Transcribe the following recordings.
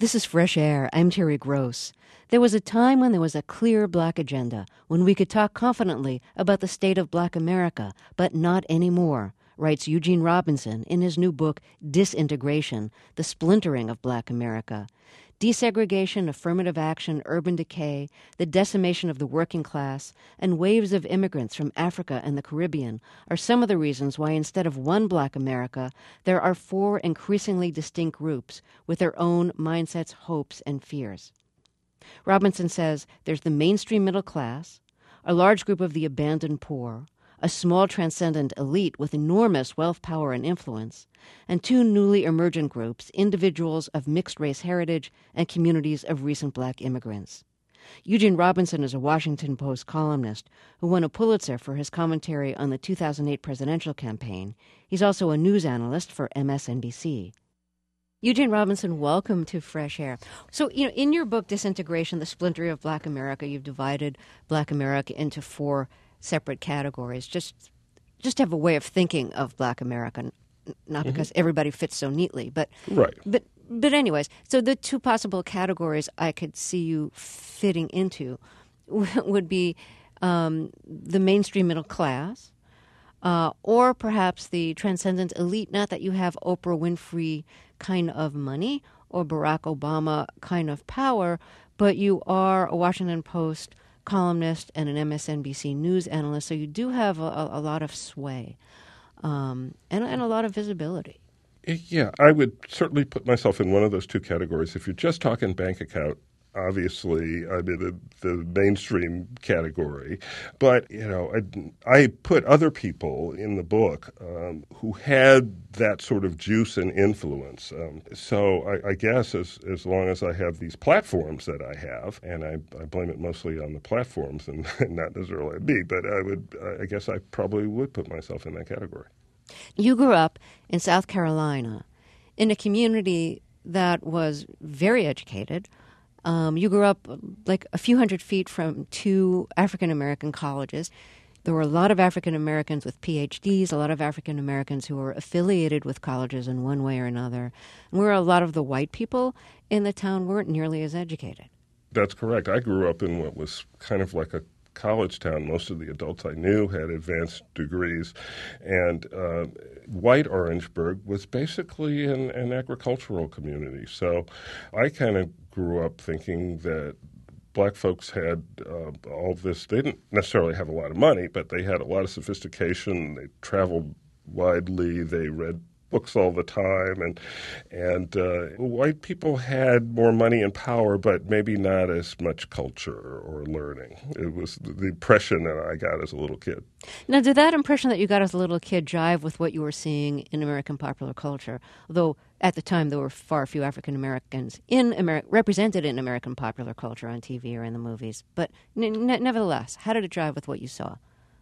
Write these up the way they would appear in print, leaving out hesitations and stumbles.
This is Fresh Air. I'm Terry Gross. There was a time when there was a clear black agenda, when we could talk confidently about the state of black America, but not anymore, writes Eugene Robinson in his new book, Disintegration, The Splintering of Black America. Desegregation, affirmative action, urban decay, the decimation of the working class, and waves of immigrants from Africa and the Caribbean are some of the reasons why instead of one black America, there are four increasingly distinct groups with their own mindsets, hopes, and fears. Robinson says there's the mainstream middle class, a large group of the abandoned poor, a small transcendent elite with enormous wealth, power, and influence, and two newly emergent groups, individuals of mixed-race heritage and communities of recent black immigrants. Eugene Robinson is a Washington Post columnist who won a Pulitzer for his commentary on the 2008 presidential campaign. He's also a news analyst for MSNBC. Eugene Robinson, welcome to Fresh Air. So, in your book, Disintegration, The Splintering of Black America, you've divided Black America into four separate categories, just to have a way of thinking of Black America, not because everybody fits so neatly, but right. But anyways, so the two possible categories I could see you fitting into would be the mainstream middle class, or perhaps the transcendent elite. Not that you have Oprah Winfrey kind of money or Barack Obama kind of power, but you are a Washington Post columnist and an MSNBC news analyst, so you do have a lot of sway and a lot of visibility. Yeah, I would certainly put myself in one of those two categories. If you're just talking bank account, obviously I'm in the mainstream category. But, I put other people in the book who had that sort of juice and influence. So I guess as long as I have these platforms that I have, and I blame it mostly on the platforms and not necessarily on me, but I guess I probably would put myself in that category. You grew up in South Carolina in a community that was very educated. You grew up like a few hundred feet from two African-American colleges. There were a lot of African-Americans with PhDs, a lot of African-Americans who were affiliated with colleges in one way or another, and where a lot of the white people in the town weren't nearly as educated. That's correct. I grew up in what was kind of like a college town. Most of the adults I knew had advanced degrees, and White Orangeburg was basically an agricultural community. So I kind of grew up thinking that black folks had all this. They didn't necessarily have a lot of money, but they had a lot of sophistication. They traveled widely. They read books all the time, and white people had more money and power, but maybe not as much culture or learning. It was the impression that I got as a little kid. Now, did that impression that you got as a little kid jive with what you were seeing in American popular culture? Although at the time there were far few African Americans represented in American popular culture on TV or in the movies, but nevertheless, how did it jive with what you saw?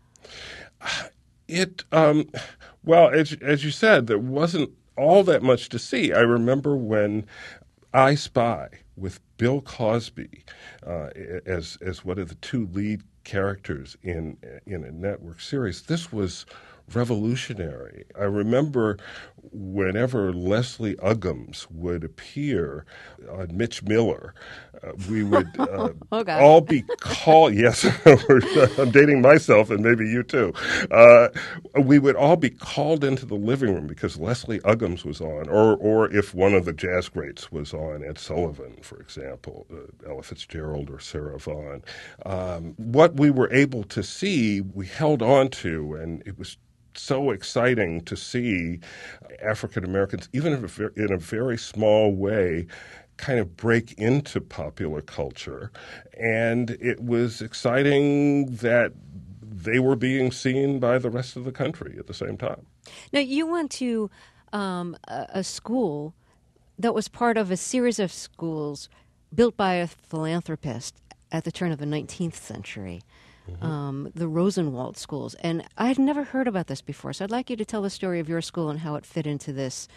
Well, as you said, there wasn't all that much to see. I remember when I Spy with Bill Cosby as one of the two lead characters in a network series. This was revolutionary. I remember whenever Leslie Uggams would appear on Mitch Miller, we would all be called, yes, I'm dating myself and maybe you too, we would all be called into the living room because Leslie Uggams was on, or if one of the jazz greats was on, Ed Sullivan, for example, Ella Fitzgerald or Sarah Vaughan. What we were able to see, we held on to, and it was so exciting to see African Americans, even in a very small way, kind of break into popular culture. And it was exciting that they were being seen by the rest of the country at the same time. Now, you went to a school that was part of a series of schools built by a philanthropist at the turn of the 19th century. The Rosenwald schools. And I had never heard about this before, so I'd like you to tell the story of your school and how it fit into this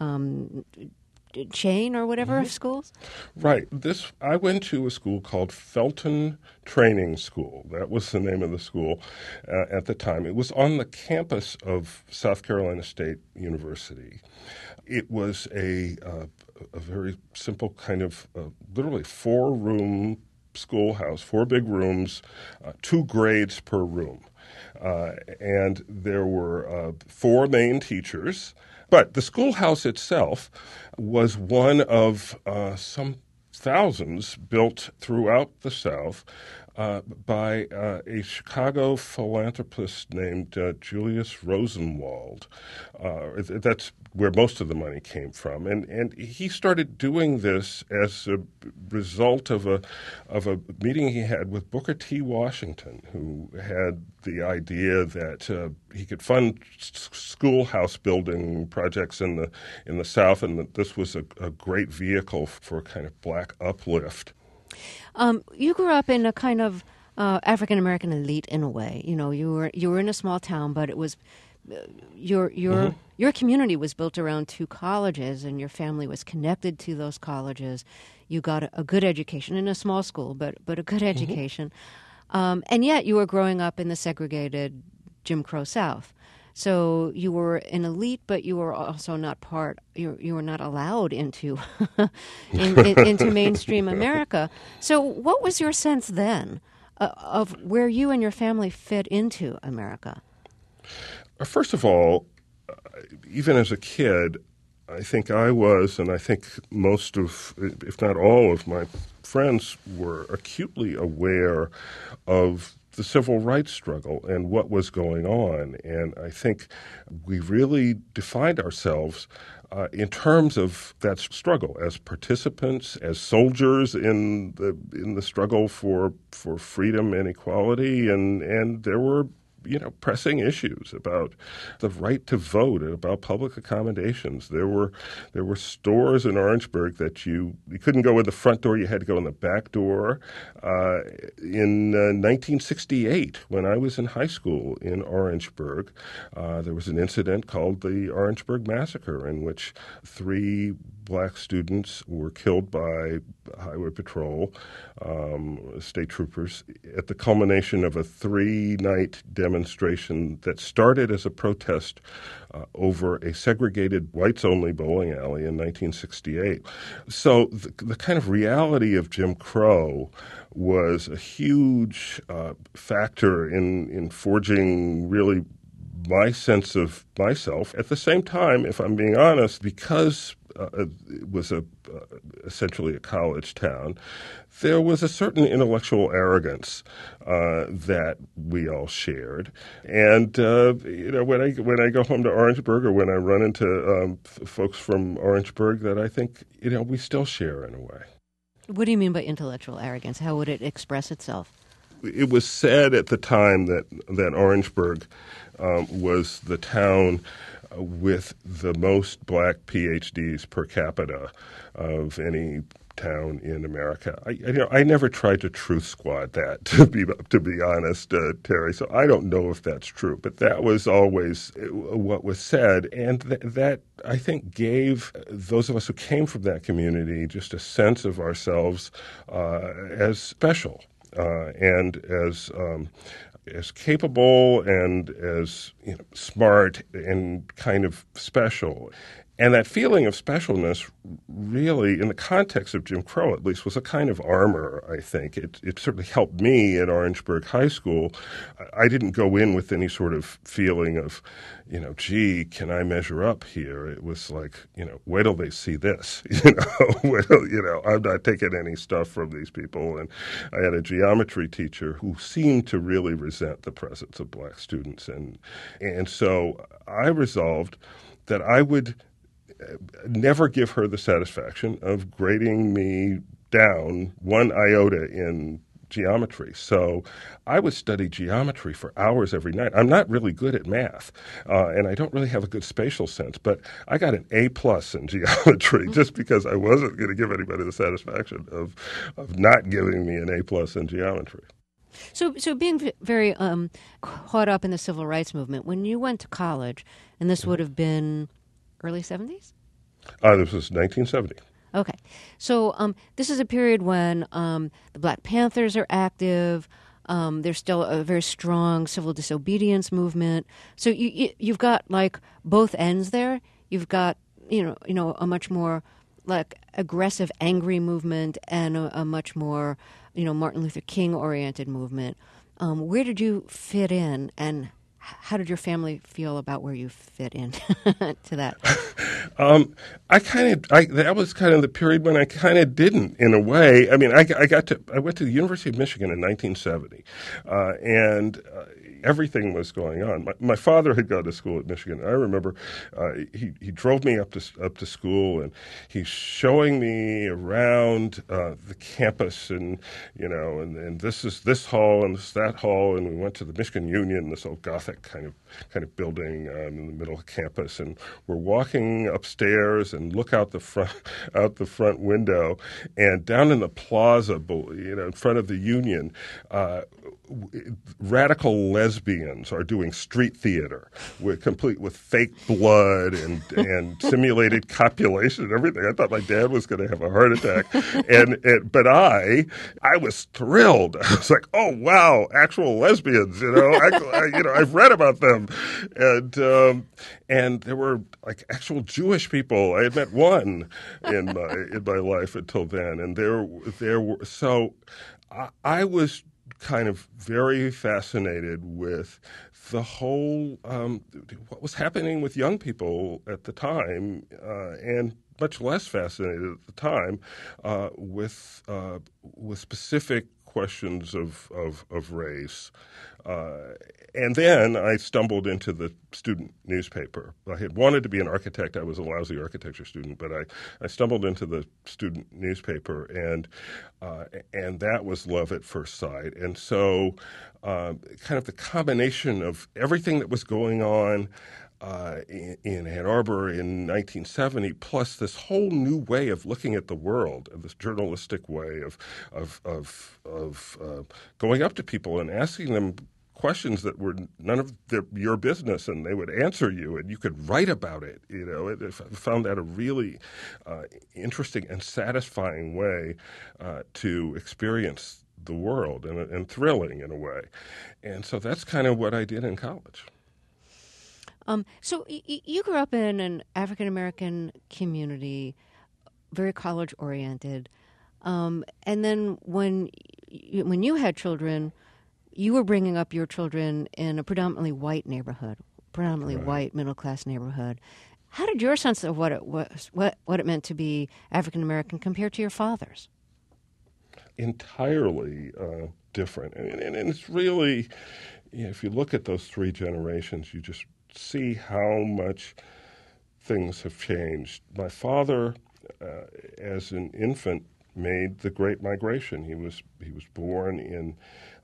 chain or whatever of schools. Right. I went to a school called Felton Training School. That was the name of the school at the time. It was on the campus of South Carolina State University. It was a a very simple kind of literally 4-room schoolhouse, 4 big rooms, 2 grades per room. And there were 4 main teachers. But the schoolhouse itself was one of some thousands built throughout the South by a Chicago philanthropist named Julius Rosenwald. That's where most of the money came from, and he started doing this as a result of a meeting he had with Booker T. Washington, who had the idea that he could fund schoolhouse building projects in the South, and that this was a great vehicle for kind of black uplift. You grew up in a kind of African American elite in a way. You know, you were in a small town, but it was your community was built around 2 colleges, and your family was connected to those colleges. You got a good education in a small school, but a good education, and yet you were growing up in the segregated Jim Crow South. So you were an elite, but you were also not part. You were not allowed into into mainstream America. So what was your sense then of where you and your family fit into America? First of all, even as a kid, I think I was, and I think most of, if not all of my friends were acutely aware of the civil rights struggle and what was going on. And I think we really defined ourselves in terms of that struggle as participants, as soldiers in the struggle for freedom and equality. And there were pressing issues about the right to vote and about public accommodations. There were stores in Orangeburg that you couldn't go in the front door; you had to go in the back door. In 1968, when I was in high school in Orangeburg, there was an incident called the Orangeburg Massacre, in which 3 black students were killed by Highway Patrol, state troopers, at the culmination of a 3-night demonstration that started as a protest over a segregated whites-only bowling alley in 1968. So the kind of reality of Jim Crow was a huge factor in forging really my sense of myself. At the same time, if I'm being honest, because it was essentially a college town, there was a certain intellectual arrogance that we all shared. And when I go home to Orangeburg, or when I run into folks from Orangeburg, that I think we still share in a way. What do you mean by intellectual arrogance? How would it express itself? It was said at the time that Orangeburg was the town with the most black PhDs per capita of any town in America. I never tried to truth squad that, to be honest, Terry. So I don't know if that's true, but that was always what was said, and that I think gave those of us who came from that community just a sense of ourselves as special and as capable and as smart and kind of special. And that feeling of specialness really, in the context of Jim Crow at least, was a kind of armor, I think. It certainly helped me at Orangeburg High School. I didn't go in with any sort of feeling of, gee, can I measure up here? It was like, wait till they see this. I'm not taking any stuff from these people. And I had a geometry teacher who seemed to really resent the presence of black students. And so I resolved that I would never give her the satisfaction of grading me down 1 iota in geometry. So I would study geometry for hours every night. I'm not really good at math, and I don't really have a good spatial sense, but I got an A+ in geometry just because I wasn't going to give anybody the satisfaction of not giving me an A+ in geometry. So being very caught up in the civil rights movement, when you went to college, and this would have been early 70s? This was 1970. Okay. So this is a period when the Black Panthers are active. There's still a very strong civil disobedience movement. So you've got like both ends there. You've got a much more like aggressive, angry movement and a much more, Martin Luther King oriented movement. Where did you fit in, and how did your family feel about where you fit in to that? That was kind of the period when I kind of didn't, in a way. I mean, I went to the University of Michigan in 1970, and everything was going on. My father had gone to school at Michigan. I remember he drove me up to school, and he's showing me around the campus, and and this is this hall and this is that hall, and we went to the Michigan Union, this old Gothic kind of building in the middle of campus, and we're walking upstairs and look out the front window, and down in the plaza, in front of the Union, radical lesbians are doing street theater complete with fake blood and simulated copulation and everything. I thought my dad was going to have a heart attack, but I was thrilled. I was like, oh wow, actual lesbians. I've read about them, and there were like actual Jewish people. I had met one in my life until then, and there were so I was kind of very fascinated with the whole what was happening with young people at the time, and much less fascinated at the time with specific questions of race. And then I stumbled into the student newspaper. I had wanted to be an architect. I was a lousy architecture student, but I stumbled into the student newspaper, and that was love at first sight. And so kind of the combination of everything that was going on in Ann Arbor in 1970, plus this whole new way of looking at the world, this journalistic way of going up to people and asking them questions that were none of your business, and they would answer you, and you could write about it. I found that a really interesting and satisfying way to experience the world, and thrilling in a way. And so that's kind of what I did in college. So you grew up in an African-American community, very college-oriented, and then when you had children, you were bringing up your children in a predominantly white neighborhood, predominantly Right. white middle-class neighborhood. How did your sense of what it meant to be African-American compare to your father's? Entirely different. And it's really, if you look at those three generations, you just see how much things have changed. My father, as an infant, made the Great Migration. He was born in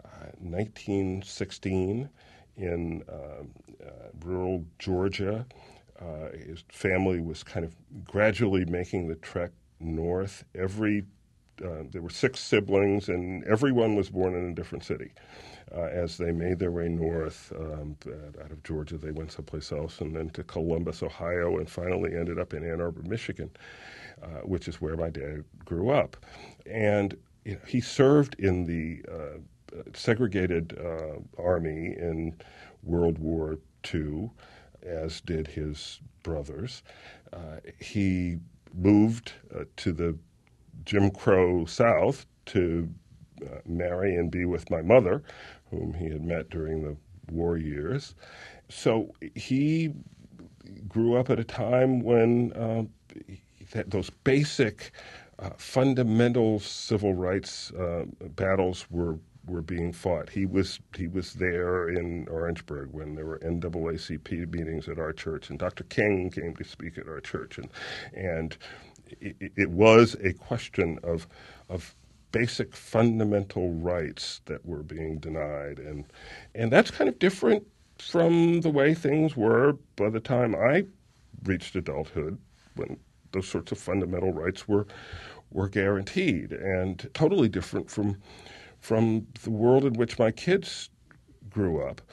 1916 in rural Georgia. His family was kind of gradually making the trek north. There were 6 siblings, and everyone was born in a different city. As they made their way north out of Georgia, they went someplace else, and then to Columbus, Ohio, and finally ended up in Ann Arbor, Michigan, which is where my dad grew up. And he served in the segregated army in World War II, as did his brothers. He moved to the Jim Crow South to marry and be with my mother, whom he had met during the war years. So he grew up at a time when those basic fundamental civil rights battles were being fought. He was there in Orangeburg when there were NAACP meetings at our church, and Dr. King came to speak at our church, and it was a question of basic fundamental rights that were being denied, and that's kind of different from the way things were by the time I reached adulthood, when those sorts of fundamental rights were guaranteed, and totally different from the world in which my kids grew up.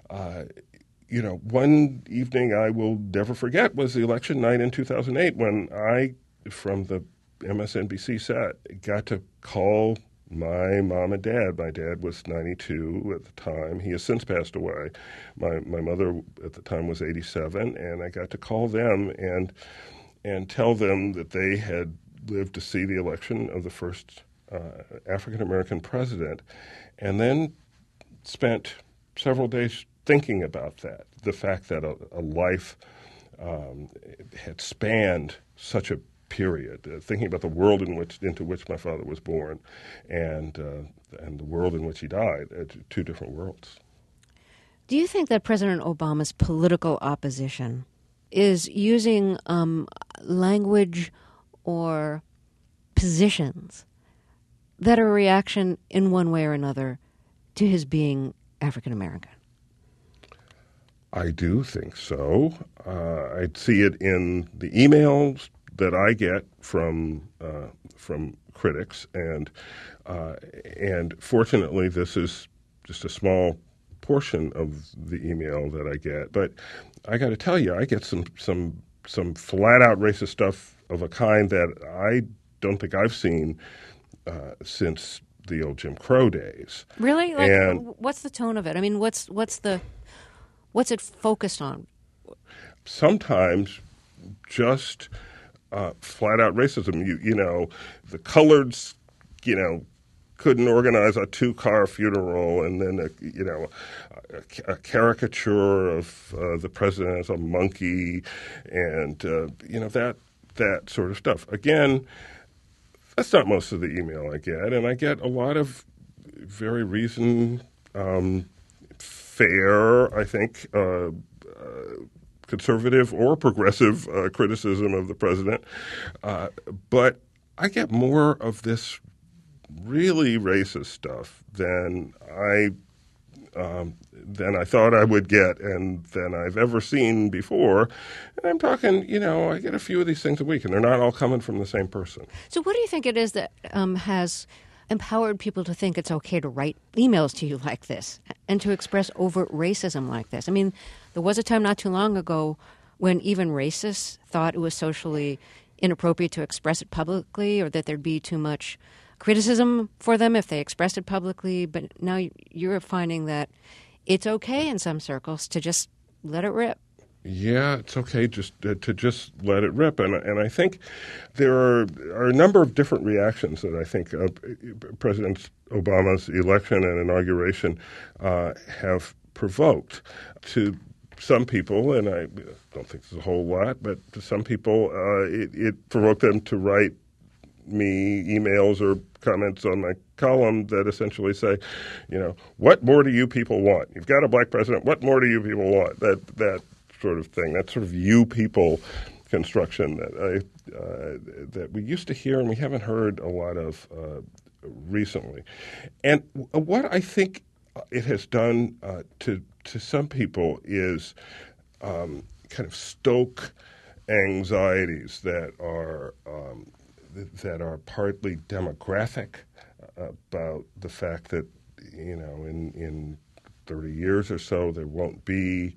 One evening I will never forget was the election night in 2008, when I, from the MSNBC set, got to call my mom and dad. My dad was 92 at the time. He has since passed away. My mother at the time was 87, and I got to call them and tell them that they had lived to see the election of the first African-American president, and then spent several days thinking about that, the fact that a life had spanned such a period, thinking about the world into which my father was born and the world in which he died, two different worlds. Do you think that President Obama's political opposition is using language or positions that are a reaction in one way or another to his being African American? I do think so. I see it in the emails that I get from critics, and fortunately, this is just a small portion of the email that I get. But I got to tell you, I get some flat out racist stuff of a kind that I don't think I've seen since the old Jim Crow days. Really? What's the tone of it? I mean, what's it focused on? Sometimes just flat out racism. You know, the coloreds, couldn't organize a 2-car funeral, and then a caricature of the president as a monkey, and that sort of stuff. Again, that's not most of the email I get, and I get a lot of very reasoned, fair, I think, conservative or progressive criticism of the president. But I get more of this really racist stuff than I thought I would get and than I've ever seen before. And I'm talking, I get a few of these things a week, and they're not all coming from the same person. So what do you think it is that has empowered people to think it's okay to write emails to you like this and to express overt racism like this? I mean, there was a time not too long ago when even racists thought it was socially inappropriate to express it publicly, or that there'd be too much criticism for them if they expressed it publicly. But now you're finding that it's okay in some circles to just let it rip. Yeah, it's okay to just let it rip. And I think there are a number of different reactions that I think President Obama's election and inauguration have provoked. To some people, and I don't think there's a whole lot, but to some people it provoked them to write me emails or comments on my column that essentially say, what more do you people want? You've got a black president. What more do you people want? That sort of thing, that sort of you people construction that we used to hear and we haven't heard a lot of recently. And what I think it has done to some people is kind of stoke anxieties that are partly demographic, about the fact that in 30 years or so there won't be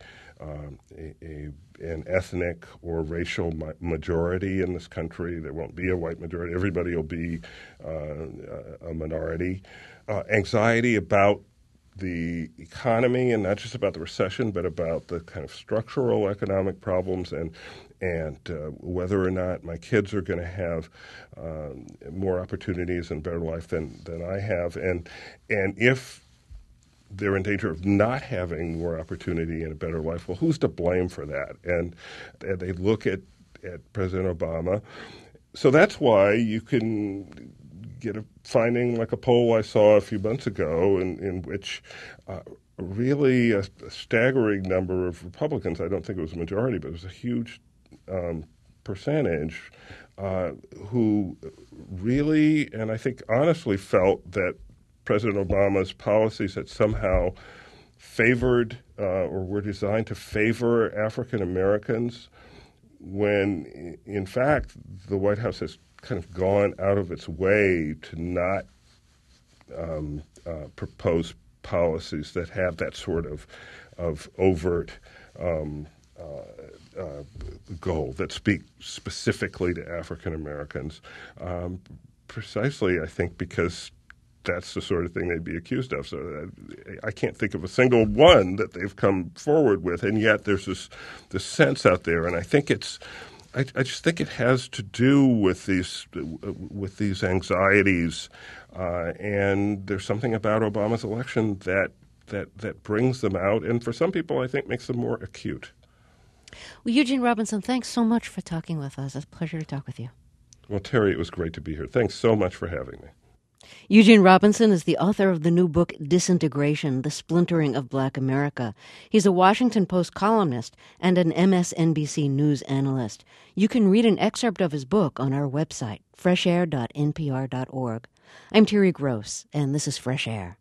an ethnic or racial majority in this country. There won't be a white majority. Everybody will be a minority. Anxiety about the economy, and not just about the recession, but about the kind of structural economic problems and whether or not my kids are going to have more opportunities and better life than I have, and if they're in danger of not having more opportunity and a better life. Well, who's to blame for that? And they look at President Obama. So that's why you can get a finding like a poll I saw a few months ago in which really a staggering number of Republicans, I don't think it was a majority, but it was a huge percentage, who really, and I think honestly, felt that President Obama's policies had somehow favored or were designed to favor African Americans, when in fact the White House has kind of gone out of its way to not propose policies that have that sort of overt goal, that speak specifically to African Americans, precisely, I think, because that's the sort of thing they'd be accused of. So I can't think of a single one that they've come forward with, and yet there's this sense out there, and I think it's I just think it has to do with these anxieties, and there's something about Obama's election that brings them out, and for some people, I think makes them more acute. Well, Eugene Robinson, thanks so much for talking with us. It's a pleasure to talk with you. Well, Terry, it was great to be here. Thanks so much for having me. Eugene Robinson is the author of the new book, Disintegration, The Splintering of Black America. He's a Washington Post columnist and an MSNBC News analyst. You can read an excerpt of his book on our website, freshair.npr.org. I'm Terry Gross, and this is Fresh Air.